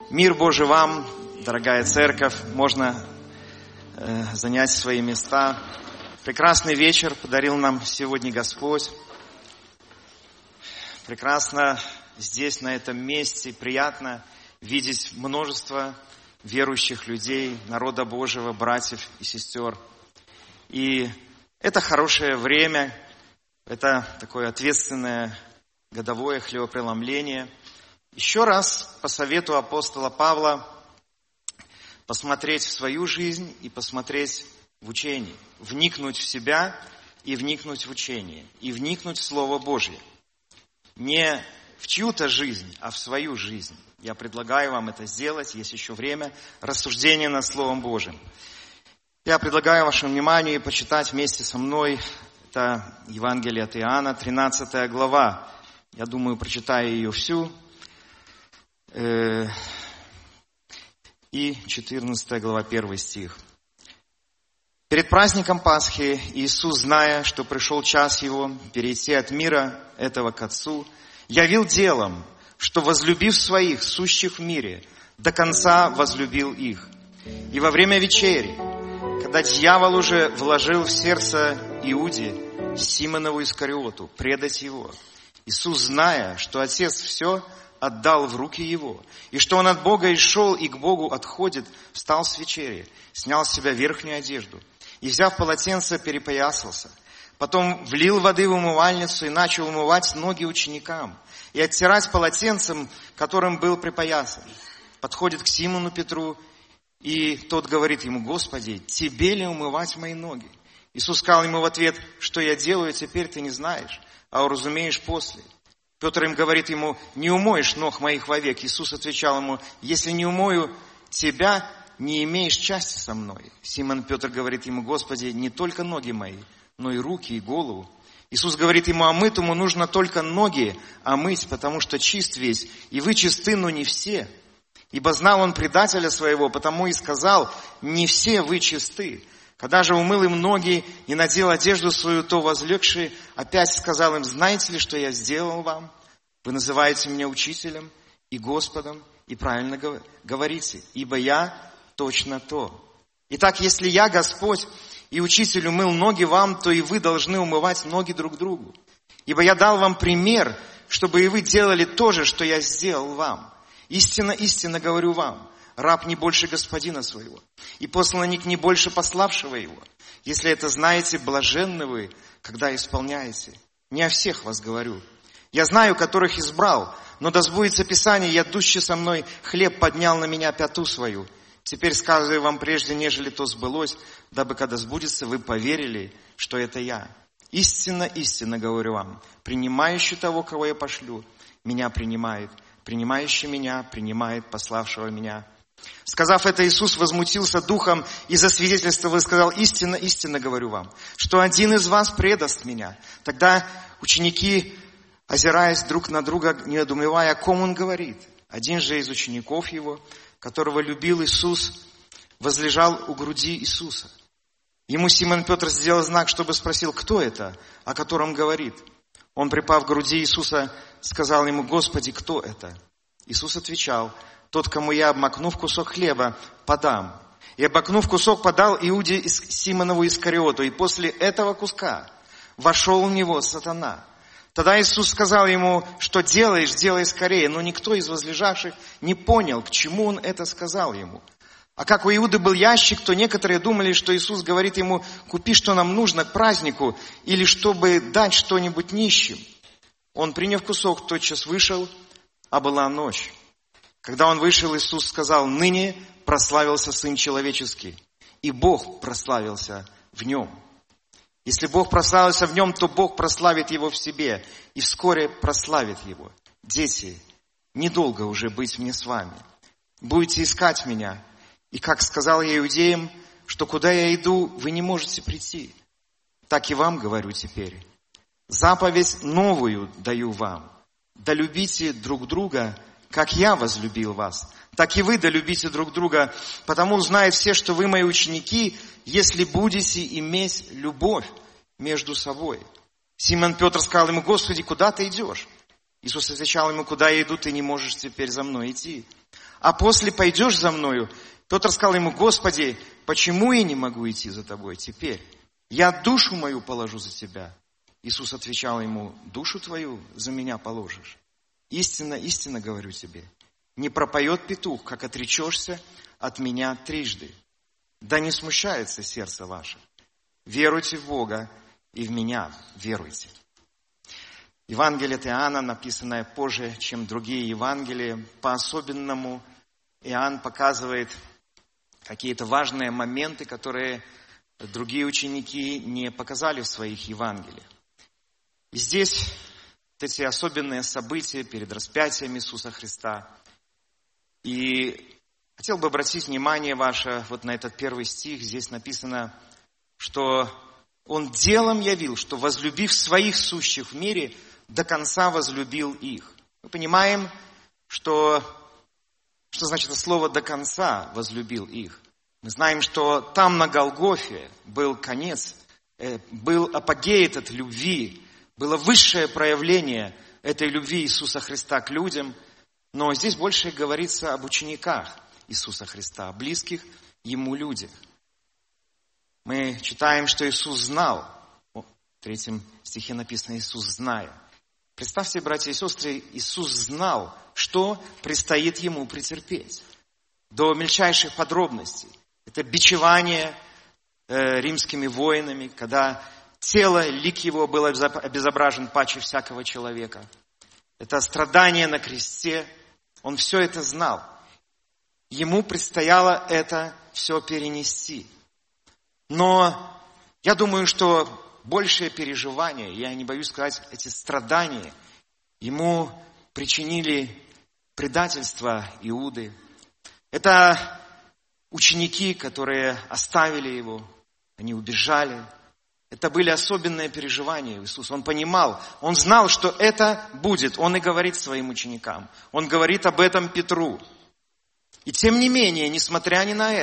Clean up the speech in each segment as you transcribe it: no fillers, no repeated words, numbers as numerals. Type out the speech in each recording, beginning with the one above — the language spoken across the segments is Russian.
Мир Божий вам, дорогая церковь, можно занять свои места. Прекрасный вечер подарил нам сегодня Господь. Прекрасно здесь, на этом месте, приятно видеть множество верующих людей, народа Божьего, братьев и сестер. И это хорошее время, это такое ответственное годовое хлебопреломление. Еще раз по совету апостола Павла посмотреть в свою жизнь и посмотреть в учение. Вникнуть в себя и вникнуть в учение. И вникнуть в Слово Божье. Не в чью-то жизнь, а в свою жизнь. Я предлагаю вам это сделать, есть еще время рассуждения над Словом Божьим. Я предлагаю вашему вниманию почитать вместе со мной это Евангелие от Иоанна, 13 глава. Я думаю, прочитаю ее всю. И 14 глава, 1 стих. Перед праздником Пасхи Иисус, зная, что пришел час Его перейти от мира этого к Отцу, явил делом, что, возлюбив своих, сущих в мире, до конца возлюбил их. И во время вечери, когда дьявол уже вложил в сердце Иуде, Симонову Искариоту, предать Его, Иисус, зная, что Отец все отдал в руки Его, и что Он от Бога и шел, и к Богу отходит, встал с вечери, снял с себя верхнюю одежду, и, взяв полотенце, перепоясался. Потом влил воды в умывальницу и начал умывать ноги ученикам, и оттирать полотенцем, которым был припоясан. Подходит к Симону Петру, и тот говорит ему: «Господи, тебе ли умывать мои ноги?» Иисус сказал ему в ответ: «Что я делаю, теперь ты не знаешь, а уразумеешь после». Петр им говорит ему: «Не умоешь ног моих вовек». Иисус отвечал ему: «Если не умою тебя, не имеешь части со мной». Симон Петр говорит ему: «Господи, не только ноги мои, но и руки, и голову». Иисус говорит ему: «А мытому нужно только ноги омыть, потому что чист весь, и вы чисты, но не все. Ибо знал он предателя своего, потому и сказал: не все вы чисты». Когда же умыл им ноги и надел одежду свою, то, возлегший, опять сказал им: «Знаете ли, что я сделал вам? Вы называете меня учителем и Господом, и правильно говорите, ибо я точно то. Итак, если я, Господь и Учитель, умыл ноги вам, то и вы должны умывать ноги друг другу. Ибо я дал вам пример, чтобы и вы делали то же, что я сделал вам. Истинно, истинно говорю вам, раб не больше господина своего, и посланник не больше пославшего его. Если это знаете, блаженны вы, когда исполняете. Не о всех вас говорю. Я знаю, которых избрал, но да сбудется Писание: ядущий со мной хлеб поднял на меня пяту свою. Теперь сказываю вам прежде, нежели то сбылось, дабы, когда сбудется, вы поверили, что это я. Истинно, истинно говорю вам, принимающий того, кого я пошлю, меня принимает, принимающий меня принимает пославшего меня». Сказав это, Иисус возмутился духом и засвидетельствовал и сказал: «Истинно, истинно говорю вам, что один из вас предаст меня». Тогда ученики, озираясь друг на друга, недоумевая, о ком он говорит. Один же из учеников его, которого любил Иисус, возлежал у груди Иисуса. Ему Симон Петр сделал знак, чтобы спросил: кто это, о котором говорит. Он, припав к груди Иисуса, сказал ему: «Господи, кто это?» Иисус отвечал: «Тот, кому я, обмакнув кусок хлеба, подам». И, обмакнув кусок, подал Иуде Симонову Искариоту. И после этого куска вошел в него сатана. Тогда Иисус сказал ему: «Что делаешь, делай скорее». Но никто из возлежавших не понял, к чему он это сказал ему. А как у Иуды был ящик, то некоторые думали, что Иисус говорит ему: «Купи, что нам нужно к празднику», или чтобы дать что-нибудь нищим. Он, приняв кусок, тотчас вышел, а была ночь. Когда он вышел, Иисус сказал: «Ныне прославился Сын Человеческий, и Бог прославился в Нем. Если Бог прославился в Нем, то Бог прославит Его в себе, и вскоре прославит Его. Дети, недолго уже быть мне с вами. Будете искать Меня. И как сказал я иудеям, что куда я иду, вы не можете прийти, так и вам говорю теперь. Заповедь новую даю вам: да любите друг друга, как я возлюбил вас, так и вы да любите друг друга, потому узнают все, что вы мои ученики, если будете иметь любовь между собой». Симон Петр сказал ему: «Господи, куда ты идешь?» Иисус отвечал ему: «Куда я иду, ты не можешь теперь за мной идти, а после пойдешь за мною? Петр сказал ему: Господи, почему я не могу идти за тобой теперь? Я душу мою положу за тебя. Иисус отвечал ему: душу твою за меня положишь. Истинно, истинно говорю тебе, не пропоет петух, как отречешься от меня трижды. Да не смущается сердце ваше. Веруйте в Бога и в меня веруйте. Евангелие от Иоанна, написанное позже, чем другие Евангелия, по-особенному Иоанн показывает какие-то важные моменты, которые другие ученики не показали в своих Евангелиях. И здесь эти особенные события перед распятием Иисуса Христа. И хотел бы обратить внимание ваше вот на этот первый стих. Здесь написано, что Он делом явил, что, возлюбив своих сущих в мире, до конца возлюбил их. Мы понимаем, что значит это слово «до конца возлюбил их». Мы знаем, что там на Голгофе был конец, был апогей этой любви, было высшее проявление этой любви Иисуса Христа к людям. Но здесь больше говорится об учениках Иисуса Христа, о близких Ему людях. Мы читаем, что Иисус знал. В 3 стихе написано: Иисус зная. Представьте, братья и сестры, Иисус знал, что предстоит Ему претерпеть. До мельчайших подробностей. Это бичевание римскими воинами, когда тело, лик Его был обезображен паче всякого человека. Это страдание на кресте. Он все это знал. Ему предстояло это все перенести. Но я думаю, что большее переживание, я не боюсь сказать, эти страдания ему причинили предательство Иуды. Это ученики, которые оставили его, они убежали. Это были особенные переживания Иисуса. Он понимал, он знал, что это будет. Он и говорит своим ученикам. Он говорит об этом Петру. И тем не менее, несмотря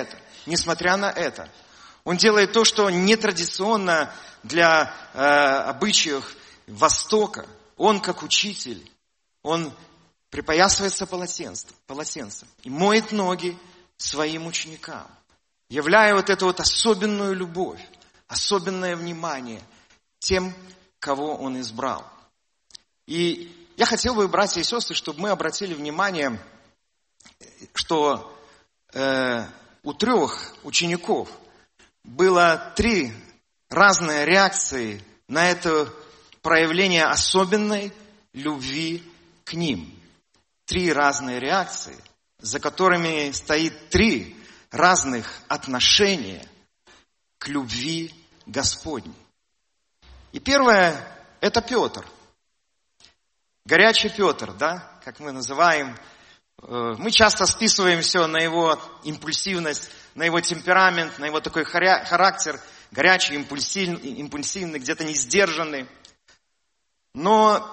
на это, он делает то, что нетрадиционно для обычаев Востока. Он, как учитель, он припоясывается полотенцем и моет ноги своим ученикам, являя вот эту вот особенную любовь, особенное внимание тем, кого он избрал. И я хотел бы, братья и сестры, чтобы мы обратили внимание, что у 3 учеников было 3 разные реакции на это проявление особенной любви к ним. 3 разные реакции, за которыми стоит 3 разных отношения к любви Господней. И первое – это Петр. Горячий Петр, да, как мы называем. Мы часто списываем все на его импульсивность, на его темперамент, на его такой характер, горячий, импульсивный, где-то не сдержанный. Но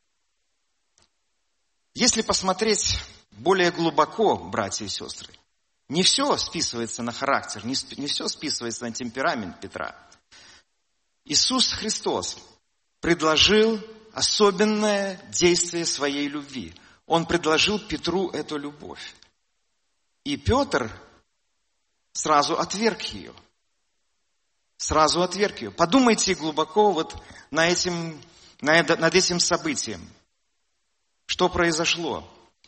если посмотреть более глубоко, братья и сестры, не все списывается на характер, не все списывается на темперамент Петра. Иисус Христос предложил особенное действие своей любви. Он предложил Петру эту любовь. И Петр сразу отверг ее. Подумайте глубоко вот над этим событием. Что произошло?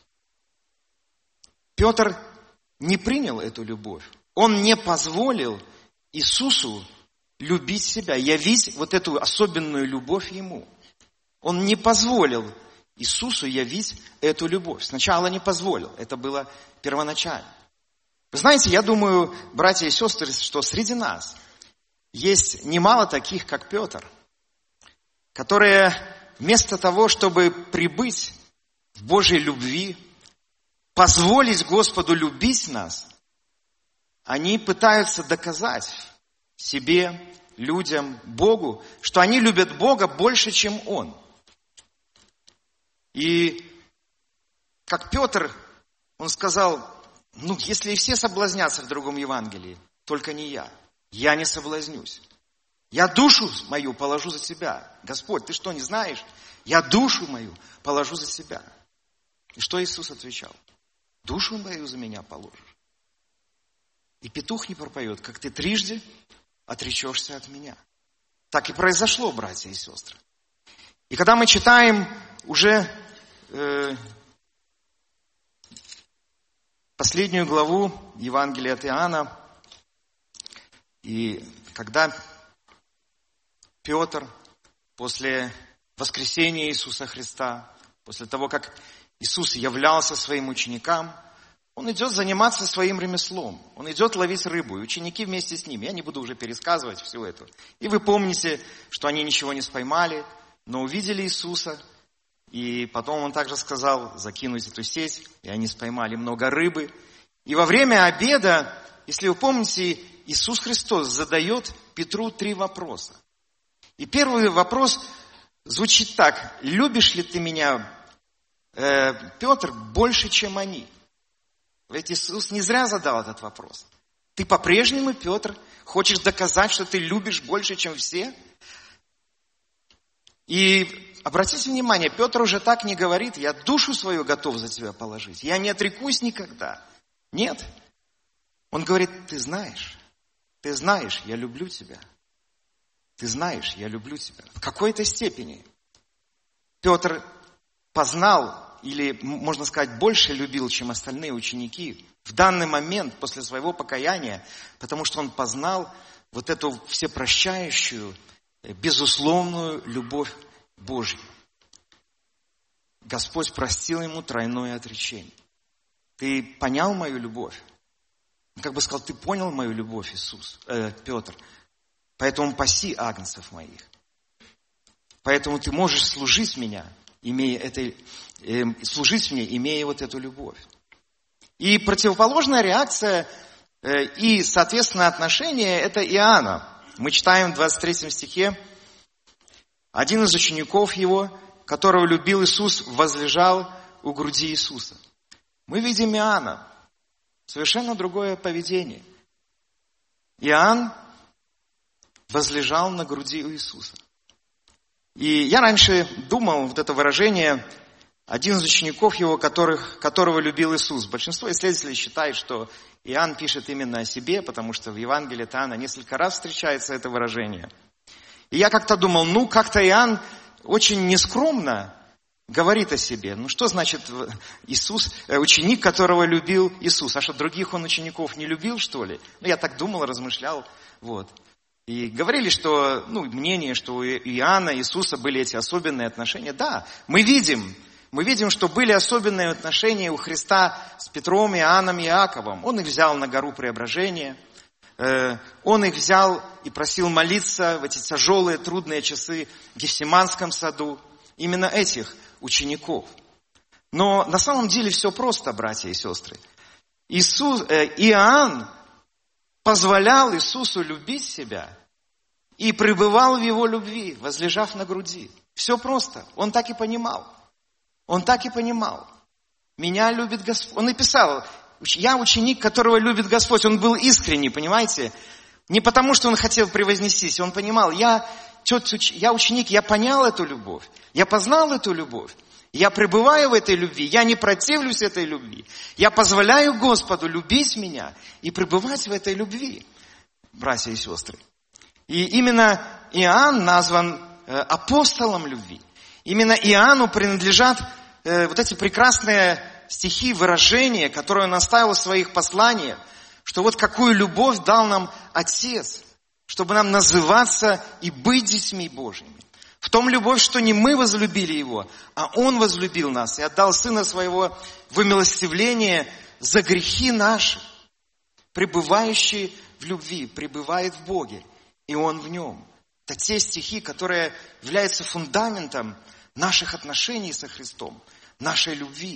Петр не принял эту любовь. Он не позволил Иисусу любить себя, явить вот эту особенную любовь Ему. Он не позволил Иисусу явить эту любовь. Сначала не позволил. Это было первоначально. Вы знаете, я думаю, братья и сестры, что среди нас есть немало таких, как Петр, которые вместо того, чтобы прибыть в Божьей любви, позволить Господу любить нас, они пытаются доказать себе, людям, Богу, что они любят Бога больше, чем Он. И как Петр, он сказал, если и все соблазнятся в другом Евангелии, только не я. Я не соблазнюсь. Я душу мою положу за тебя. Господь, ты что, не знаешь? Я душу мою положу за тебя. И что Иисус отвечал? душу мою за меня положишь. И петух не пропоет, как ты трижды отречешься от меня. Так и произошло, братья и сестры. И когда мы читаем уже последнюю главу Евангелия от Иоанна, и когда Петр после воскресения Иисуса Христа, после того, как Иисус являлся своим ученикам, он идет заниматься своим ремеслом. Он идет ловить рыбу, и ученики вместе с ним. Я не буду уже пересказывать все это. И вы помните, что они ничего не споймали, но увидели Иисуса. И потом он также сказал закинуть эту сеть, и они споймали много рыбы. И во время обеда, если вы помните, Иисус Христос задает Петру 3 вопроса. И первый вопрос звучит так: любишь ли ты меня, Петр, больше, чем они? Ведь Иисус не зря задал этот вопрос. Ты по-прежнему, Петр, хочешь доказать, что ты любишь больше, чем все? И обратите внимание, Петр уже так не говорит: я душу свою готов за тебя положить, я не отрекусь никогда. Нет. Он говорит: ты знаешь, я люблю тебя. Ты знаешь, я люблю тебя. В какой-то степени Петр познал, или, можно сказать, больше любил, чем остальные ученики в данный момент после своего покаяния, потому что он познал вот эту всепрощающую, безусловную любовь Божью. Господь простил ему тройное отречение. Ты понял мою любовь? Он как бы сказал: ты понял мою любовь, Петр? Поэтому паси агнцев моих. Поэтому ты можешь служить мне, имея вот эту любовь. И противоположная реакция и, соответственно, отношение – это Иоанна. Мы читаем в 23 стихе: один из учеников его, которого любил Иисус, возлежал у груди Иисуса. Мы видим Иоанна. Совершенно другое поведение. Иоанн возлежал на груди у Иисуса. И я раньше думал, вот это выражение, один из учеников его, которого любил Иисус. Большинство исследователей считает, что Иоанн пишет именно о себе, потому что в Евангелии от Иоанна несколько раз встречается это выражение. И я как-то думал, как-то Иоанн очень нескромно говорит о себе. Что значит ученик, которого любил Иисус? А что, других он учеников не любил, что ли? Я так думал, размышлял. И говорили, что, мнение, что у Иоанна и Иисуса были эти особенные отношения. Да, мы видим, что были особенные отношения у Христа с Петром, Иоанном и Иаковом. Он их взял на гору Преображения. Он их взял и просил молиться в эти тяжелые, трудные часы в Гефсиманском саду. Именно этих учеников. Но на самом деле все просто, братья и сестры. Иоанн позволял Иисусу любить себя и пребывал в его любви, возлежав на груди. Все просто. Он так и понимал. Меня любит Господь. Он и писал: я ученик, которого любит Господь. Он был искренний, понимаете? Не потому, что он хотел превознестись. Он понимал: я ученик, я понял эту любовь. Я познал эту любовь. Я пребываю в этой любви. Я не противлюсь этой любви. Я позволяю Господу любить меня и пребывать в этой любви, братья и сестры. И именно Иоанн назван апостолом любви. Именно Иоанну принадлежат вот эти прекрасные стихи, выражения, которые он оставил в своих посланиях, что вот какую любовь дал нам Отец, чтобы нам называться и быть детьми Божьими. В том любовь, что не мы возлюбили Его, а Он возлюбил нас и отдал Сына Своего в умилостивление за грехи наши. Пребывающий в любви, пребывает в Боге, и Он в Нем. Это те стихи, которые являются фундаментом наших отношений со Христом, нашей любви.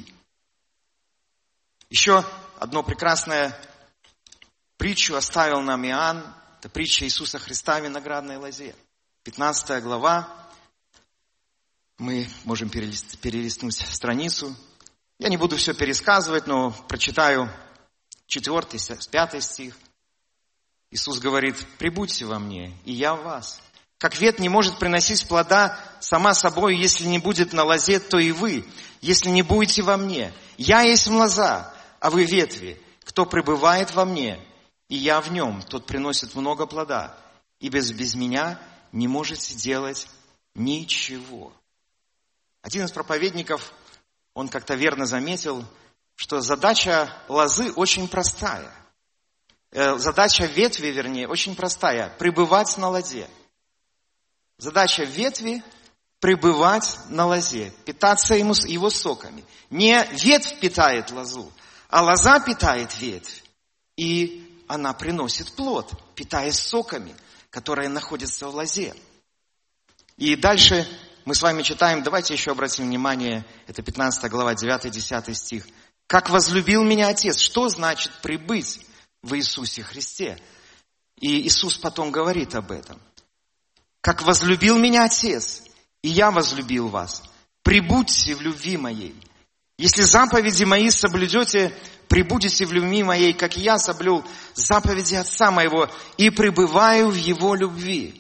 Еще одну прекрасную притчу оставил нам Иоанн. Это притча Иисуса Христа о виноградной лозе. 15 глава. Мы можем перелистнуть страницу. Я не буду все пересказывать, но прочитаю 4-5 стих. Иисус говорит: «Прибудьте во мне, и я в вас. Как ветвь не может приносить плода сама собой, если не будет на лозе, то и вы, если не будете во мне. Я есть лоза, А вы ветви, кто пребывает во мне, и я в нем, тот приносит много плода, и без меня не можете делать ничего. Один из проповедников, он как-то верно заметил, что задача лозы очень простая. Задача ветви, вернее, очень простая. Пребывать на лозе. Задача ветви – пребывать на лозе, питаться его соками. Не ветвь питает лозу, а лоза питает ветвь. И она приносит плод, питаясь соками, которые находятся в лозе. И дальше мы с вами читаем, давайте еще обратим внимание, это 15 глава, 9-10 стих. «Как возлюбил меня Отец». Что значит прибыть в Иисусе Христе? И Иисус потом говорит об этом. «Как возлюбил меня Отец, и я возлюбил вас. Прибудьте в любви моей. Если заповеди мои соблюдете, прибудете в любви моей, как я соблюл заповеди Отца моего, и пребываю в Его любви».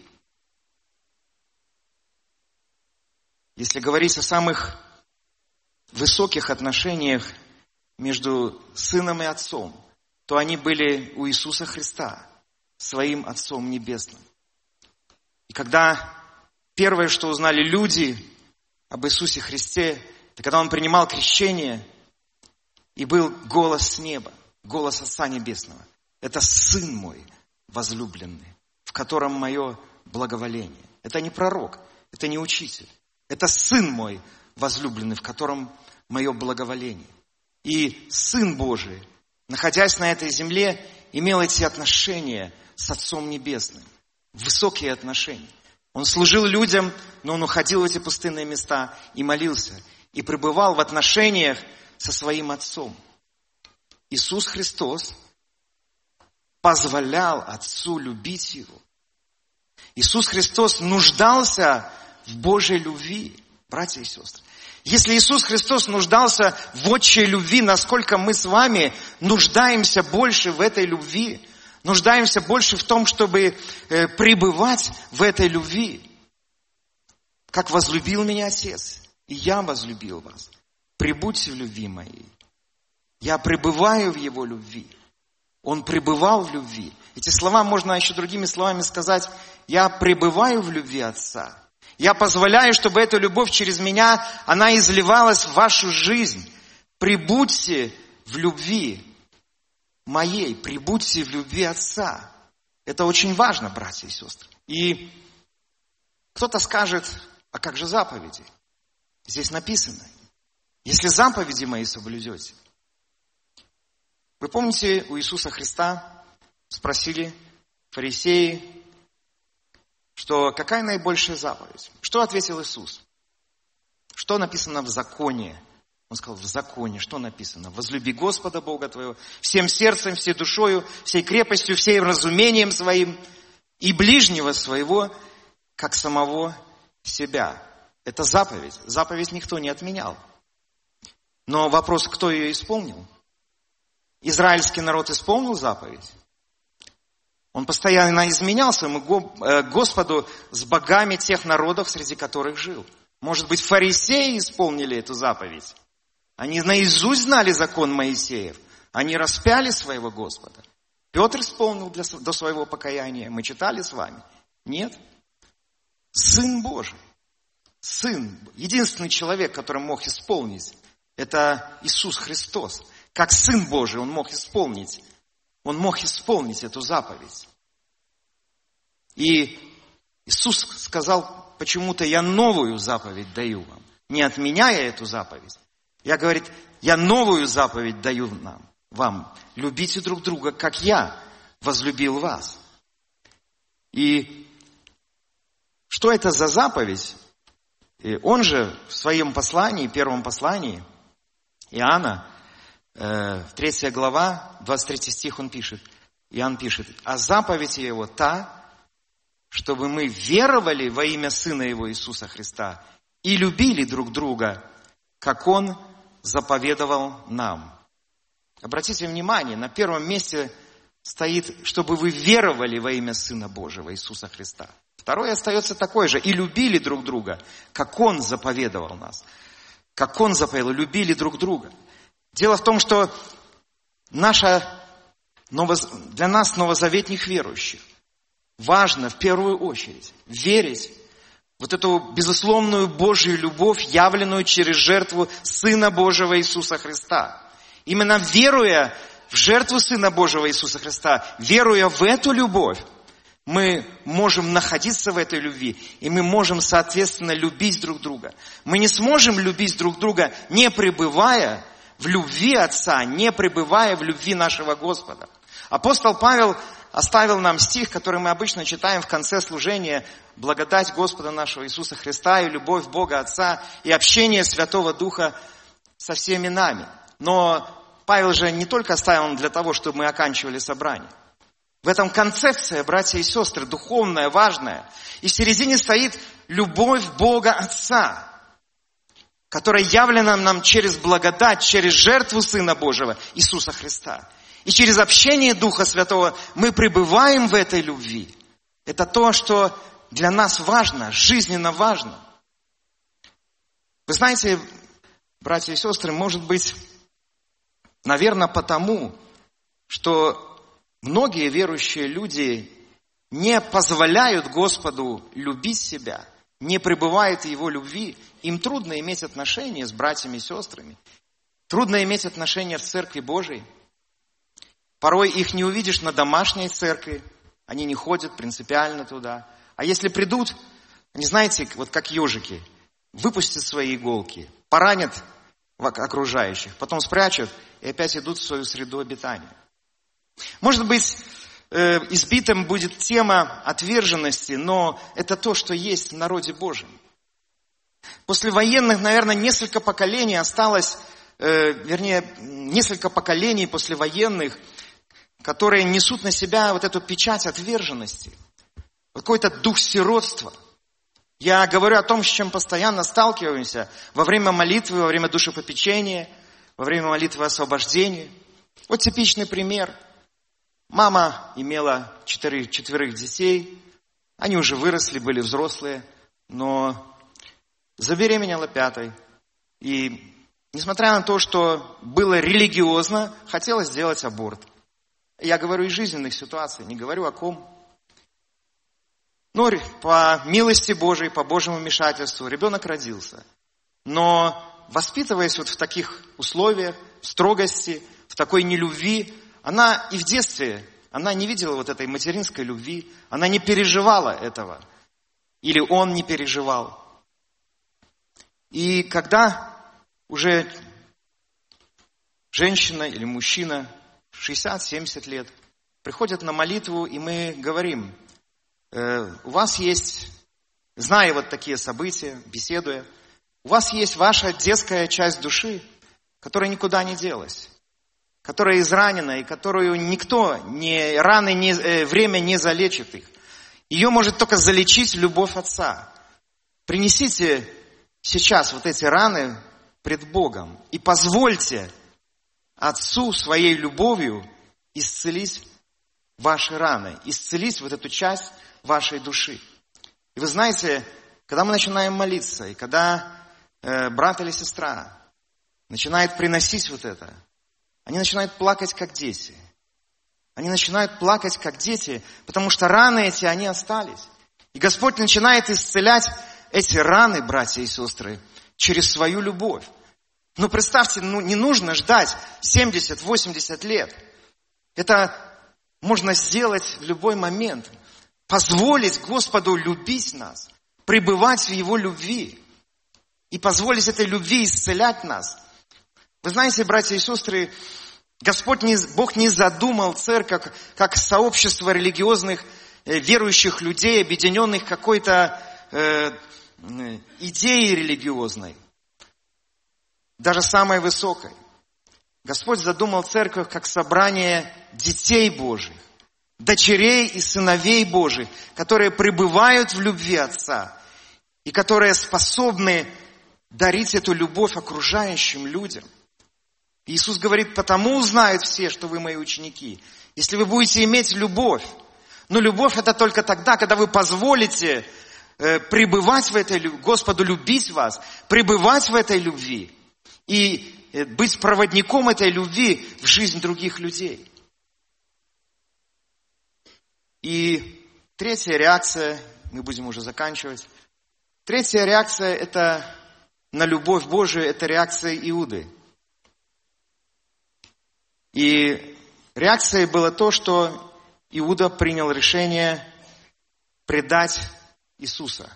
Если говорить о самых высоких отношениях между Сыном и Отцом, то они были у Иисуса Христа, своим Отцом Небесным. И когда первое, что узнали люди об Иисусе Христе, это когда Он принимал крещение, и был голос с неба, голос Отца Небесного. Это Сын мой возлюбленный, в котором мое благоволение. Это не пророк, это не учитель. Это Сын мой возлюбленный, в котором мое благоволение. И Сын Божий, находясь на этой земле, имел эти отношения с Отцом Небесным. Высокие отношения. Он служил людям, но Он уходил в эти пустынные места и молился. И пребывал в отношениях со своим Отцом. Иисус Христос позволял Отцу любить Его. Иисус Христос нуждался в Божьей любви, братья и сестры. Если Иисус Христос нуждался в отчей любви, насколько мы с вами нуждаемся больше в этой любви, нуждаемся больше в том, чтобы пребывать в этой любви. Как возлюбил меня Отец, и я возлюбил вас. Пребудьте в любви моей. Я пребываю в Его любви. Он пребывал в любви. Эти слова можно еще другими словами сказать. Я пребываю в любви Отца. Я позволяю, чтобы эта любовь через меня, она изливалась в вашу жизнь. Пребудьте в любви моей, пребудьте в любви Отца. Это очень важно, братья и сестры. И кто-то скажет, а как же заповеди? Здесь написано, если заповеди мои соблюдете. Вы помните, у Иисуса Христа спросили фарисеи, что какая наибольшая заповедь? Что ответил Иисус? Что написано в законе? Он сказал, в законе, что написано? Возлюби Господа Бога твоего всем сердцем, всей душою, всей крепостью, всем разумением своим и ближнего своего, как самого себя. Это заповедь. Заповедь никто не отменял. Но вопрос, кто ее исполнил? Израильский народ исполнил заповедь? Он постоянно изменял своему Господу с богами тех народов, среди которых жил. Может быть, фарисеи исполнили эту заповедь? Они наизусть знали закон Моисеев. Они распяли своего Господа. Петр исполнил до своего покаяния. Мы читали с вами. Нет. Сын Божий. Сын. Единственный человек, который мог исполнить, это Иисус Христос. Как Сын Божий Он мог исполнить. Он мог исполнить эту заповедь. И Иисус сказал, почему-то я новую заповедь даю вам. Не отменяя эту заповедь. Я, говорит, я новую заповедь даю вам. Любите друг друга, как я возлюбил вас. И что это за заповедь? И он же в своем послании, первом послании, Иоанна, 3 глава, 23 стих он пишет. Иоанн пишет, а заповедь его та, чтобы мы веровали во имя Сына Его Иисуса Христа и любили друг друга, как Он заповедовал нам. Обратите внимание, на первом месте стоит, чтобы вы веровали во имя Сына Божьего Иисуса Христа. Второе остается такое же, и любили друг друга, как Он заповедовал нас. Как Он заповедовал, любили друг друга. Дело в том, что для нас, новозаветных верующих, важно в первую очередь верить в вот эту безусловную Божью любовь, явленную через жертву Сына Божьего Иисуса Христа. Именно веруя в жертву Сына Божьего Иисуса Христа, веруя в эту любовь, мы можем находиться в этой любви, и мы можем, соответственно, любить друг друга. Мы не сможем любить друг друга, не пребывая в любви Отца, не пребывая в любви нашего Господа. Апостол Павел оставил нам стих, который мы обычно читаем в конце служения: «Благодать Господа нашего Иисуса Христа и любовь Бога Отца и общение Святого Духа со всеми нами». Но Павел же не только оставил для того, чтобы мы оканчивали собрание. В этом концепция, братья и сестры, духовная, важная. И в середине стоит любовь Бога Отца, которая явлена нам через благодать, через жертву Сына Божьего Иисуса Христа. И через общение Духа Святого мы пребываем в этой любви. Это то, что для нас важно, жизненно важно. Вы знаете, братья и сестры, может быть, наверное, потому, что многие верующие люди не позволяют Господу любить себя, не пребывают в Его любви. Им трудно иметь отношения с братьями и сестрами. Трудно иметь отношения в Церкви Божией. Порой их не увидишь на домашней церкви. Они не ходят принципиально туда. А если придут, они, знаете, вот как ежики, выпустят свои иголки, поранят окружающих, потом спрячут и опять идут в свою среду обитания. Может быть, избитым будет тема отверженности, но это то, что есть в народе Божьем. После военных, наверное, несколько поколений осталось, несколько поколений послевоенных, которые несут на себя вот эту печать отверженности, какой-то дух сиротства. Я говорю о том, с чем постоянно сталкиваемся во время молитвы, во время душепопечения, во время молитвы освобождения. Вот типичный пример. Мама имела четверых детей, они уже выросли, были взрослые, но забеременела 5-й. И несмотря на то, что было религиозно, хотела сделать аборт. Я говорю из жизненных ситуаций, не говорю о ком. Но по милости Божией, по Божьему вмешательству ребенок родился. Но воспитываясь вот в таких условиях, в строгости, в такой нелюбви, она и в детстве, она не видела вот этой материнской любви, она не переживала этого. Или он не переживал. И когда уже женщина или мужчина 60-70 лет приходят на молитву, и мы говорим: у вас есть, зная вот такие события, беседуя, у вас есть ваша детская часть души, которая никуда не делась, которая изранена, и которую никто, время не залечит их. Ее может только залечить любовь Отца. Принесите сейчас вот эти раны пред Богом и позвольте Отцу своей любовью исцелить ваши раны, исцелить вот эту часть вашей души. И вы знаете, когда мы начинаем молиться, и когда брат или сестра начинает приносить вот это, они начинают плакать, как дети. Они начинают плакать, как дети, потому что раны эти, они остались. И Господь начинает исцелять эти раны, братья и сестры, через свою любовь. Ну, представьте, не нужно ждать 70-80 лет. Это можно сделать в любой момент. Позволить Господу любить нас, пребывать в Его любви. И позволить этой любви исцелять нас. Вы знаете, братья и сестры, Бог не задумал церковь как сообщество религиозных, верующих людей, объединенных какой-то идеей религиозной. Даже самой высокой. Господь задумал церковь как собрание детей Божьих, дочерей и сыновей Божьих, которые пребывают в любви Отца и которые способны дарить эту любовь окружающим людям. Иисус говорит: потому узнают все, что вы мои ученики, если вы будете иметь любовь. Но любовь это только тогда, когда вы позволите пребывать в этой любви, Господу любить вас, пребывать в этой любви. И быть проводником этой любви в жизнь других людей. И третья реакция, мы будем уже заканчивать. Третья реакция это на любовь Божию, это реакция Иуды. И реакцией было то, что Иуда принял решение предать Иисуса.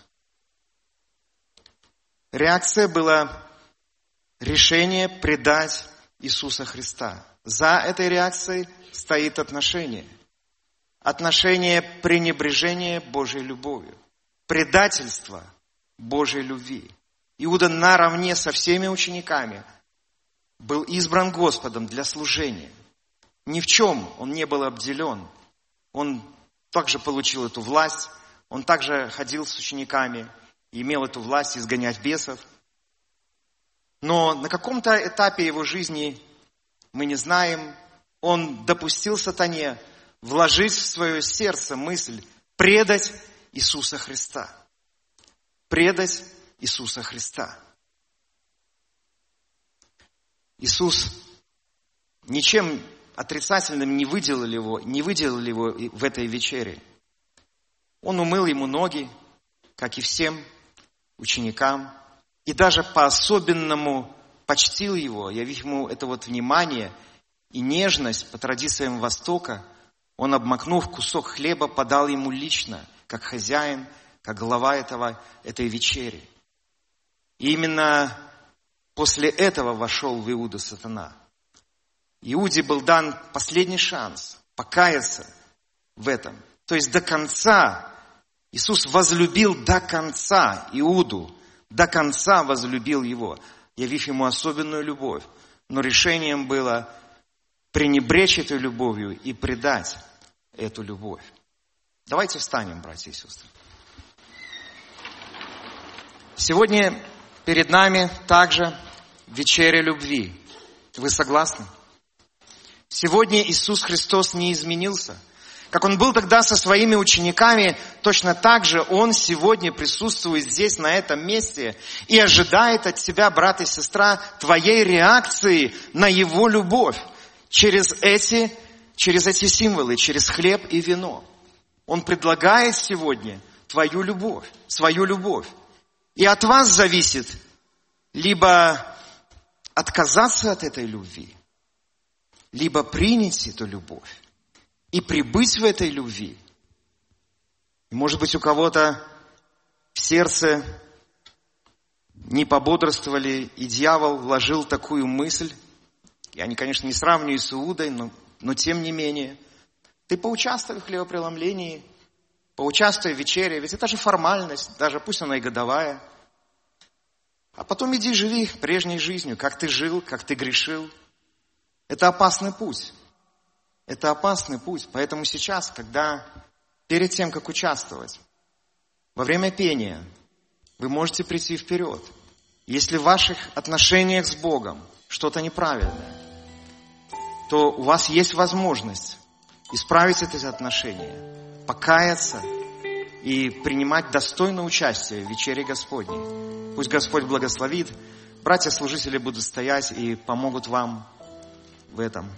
Реакция была решение предать Иисуса Христа. За этой реакцией стоит отношение. Отношение пренебрежения Божьей любовью. Предательство Божьей любви. Иуда наравне со всеми учениками был избран Господом для служения. Ни в чем он не был обделен. Он также получил эту власть. Он также ходил с учениками и имел эту власть изгонять бесов. Но на каком-то этапе его жизни, мы не знаем, он допустил сатане вложить в свое сердце мысль предать Иисуса Христа. Предать Иисуса Христа. Иисус ничем отрицательным не выделил его в этой вечере. Он умыл ему ноги, как и всем ученикам, и даже по-особенному почтил его, явив ему это внимание и нежность по традициям Востока. Он, обмакнув кусок хлеба, подал ему лично, как хозяин, как глава этой вечери. И именно после этого вошел в Иуду сатана. Иуде был дан последний шанс покаяться в этом. То есть до конца Иисус возлюбил до конца Иуду, до конца возлюбил его, явив ему особенную любовь. Но решением было пренебречь этой любовью и предать эту любовь. Давайте встанем, братья и сестры. Сегодня перед нами также вечеря любви. Вы согласны? Сегодня Иисус Христос не изменился. Как Он был тогда со своими учениками, точно так же Он сегодня присутствует здесь, на этом месте, и ожидает от тебя, брат и сестра, твоей реакции на Его любовь через эти символы, через хлеб и вино. Он предлагает сегодня твою любовь, свою любовь. И от вас зависит либо отказаться от этой любви, либо принять эту любовь и прибыть в этой любви. Может быть, у кого-то в сердце не пободрствовали, и дьявол вложил такую мысль. Я, конечно, не сравниваю с Иудой, но тем не менее. Ты поучаствуй в хлебопреломлении, поучаствуй в вечере, ведь это же формальность, даже пусть она и годовая. А потом иди живи прежней жизнью, как ты жил, как ты грешил. Это опасный путь. Это опасный путь. Поэтому сейчас, перед тем, как участвовать, во время пения, вы можете прийти вперед. Если в ваших отношениях с Богом что-то неправильное, то у вас есть возможность исправить эти отношения, покаяться и принимать достойное участие в вечере Господней. Пусть Господь благословит. Братья-служители будут стоять и помогут вам в этом.